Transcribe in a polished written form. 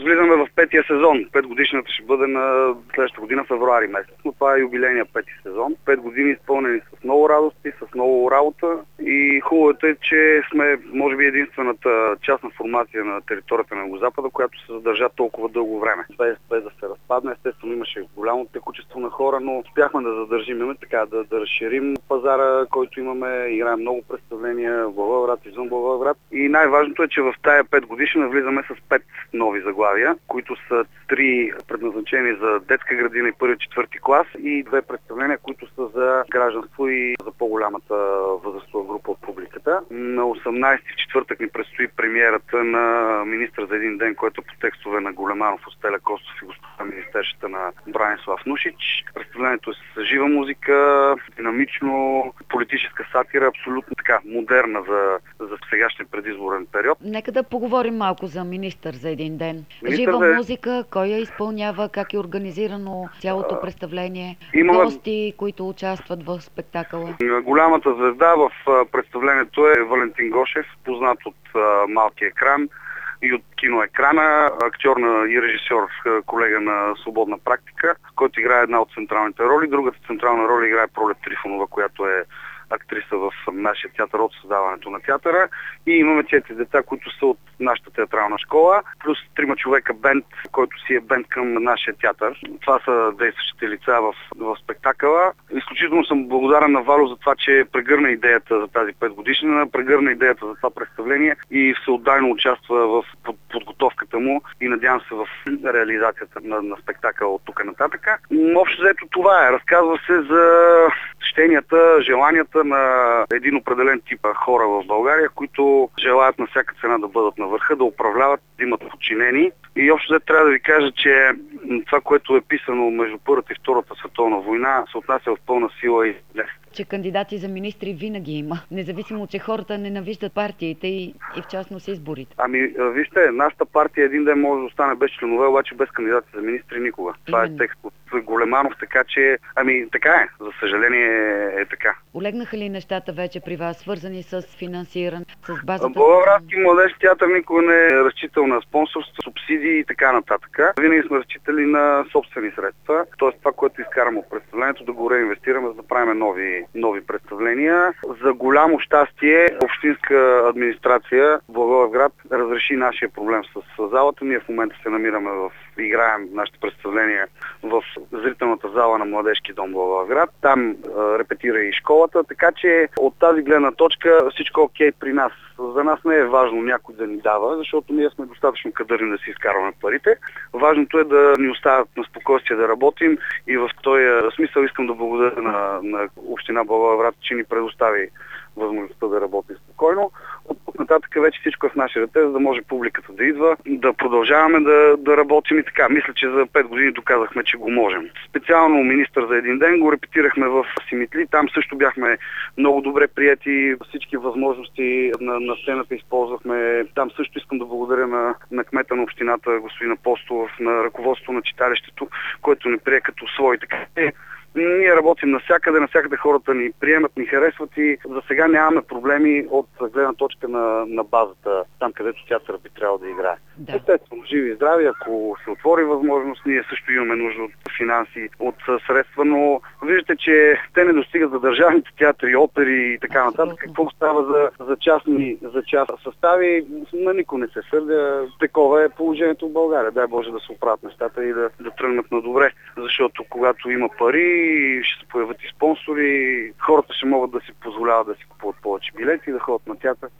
Влизаме в петия сезон. 5 годишната ще бъде на следващата година, февруари месец. Но това е юбилейния пети сезон. 5 години изпълнени с много радости, с много работа. И хубавото е, че сме, може би, единствената частна формация на територията на Югозапада, която се задържа толкова дълго време. Без да се разпадне. Естествено имаше голямо текучество на хора, но успяхме да задържим, така да разширим пазара, който имаме. Играем много представления в Благоевград, извън Благоевград. И най-важното е, че в тая 5 годишна влизаме с 5 нови заглавия, които са 3 предназначени за детска градина и първи, четвърти клас и 2 представления, които са за гражданство и за по-голямата възрастова група от публиката. На 18-ти в четвъртък ни предстои премиерата на Министър за един ден, който по текстове на Големанов, Остеля Костов и господа министерствата на Бранислав Нушич. Представлението е с жива музика, динамично, политическа сатира, абсолютно така модерна за сегашния предизборен период. Нека да поговорим малко за Министър за един ден. Жива музика, кой я изпълнява, как е организирано цялото представление, гости, които участват в спектакъла. Голямата звезда в представлението е Валентин Гошев, познат от малкия екран и от киноекрана, актьор и режисьор, колега на Свободна практика, който играе една от централните роли. Другата централна роля играе Пролет Трифонова, която е актриса в нашия театър от създаването на театъра. И имаме 4 деца, които са от нашата театрална школа, плюс 3 човека бенд, който си е бенд към нашия театър. Това са действащите лица в спектакъла. Изключително съм благодарен на Вало за това, че прегърна идеята за тази 5 годишнина, прегърна идеята за това представление и всеотдайно участва в подготовката му и надявам се в реализацията на спектакъла от тук нататък. Общо взето това е. Разказва се за щенията, желанията на един определен тип хора в България, които желаят на всяка цена да бъдат на върха, да управляват, да имат подчинени. И общо трябва да ви кажа, че това, което е писано между Първата и Втората световна война, се отнася в пълна сила и днес. Че кандидати за министри винаги има, независимо, че хората ненавиждат партиите и в частност изборите. Вижте, нашата партия един ден може да остане без членове, обаче без кандидати за министри никога. Това е текст от Големанов, така че, така е. За съжаление е така. Олегнаха ли нещата вече при вас, свързани с финансиране, с базата? Благоевградски младежки театър никога не е разчитал на спонсорство, субсидии и така нататък. Винаги сме разчитали на собствени средства, т.е. това, което изкараме от представлението, да го реинвестираме, за да правим нови представления. За голямо щастие, общинска администрация в Благоевград разреши нашия проблем с залата. Ние в момента се намираме играем нашите представления в зрителната зала на Младежки дом Благоевград. Там репетира и школата, така че от тази гледна точка всичко окей при нас. За нас не е важно някой да ни дава, защото ние сме достатъчно кадърни да си изкарваме парите. Важното е да ни оставят на спокойствие да работим и в този смисъл искам да благодаря на община Благоевград, че ни предостави възможността да работим спокойно. От тук нататък вече всичко е в наши ръце, за да може публиката да идва, да продължаваме да работим и така. Мисля, че за 5 години доказахме, че го можем. Специално Министър за един ден го репетирахме в Симитли. Там също бяхме много добре приети. Всички възможности на сцената използвахме. Там също искам да благодаря на кмета на общината, господин Апостолов, на ръководството на читалището, който ни прие като свой. Така ние работим навсякъде хората ни приемат, ни харесват и за сега нямаме проблеми от гледна точка на базата, там където театър би трябвало да играе. Да. Естествено, живи и здрави, ако се отвори възможност, ние също имаме нужда от финанси, от средства, но виждате, че те не достигат за държавните театри, опери и така нататък. Какво става за частни състави, на никой не се сърдя. Такова е положението в България. Дай Боже да се оправят нещата и да тръгнат на добре, защото когато има пари, ще се появят и спонсори, хората ще могат да си позволяват да си купуват повече билети и да ходят на театър.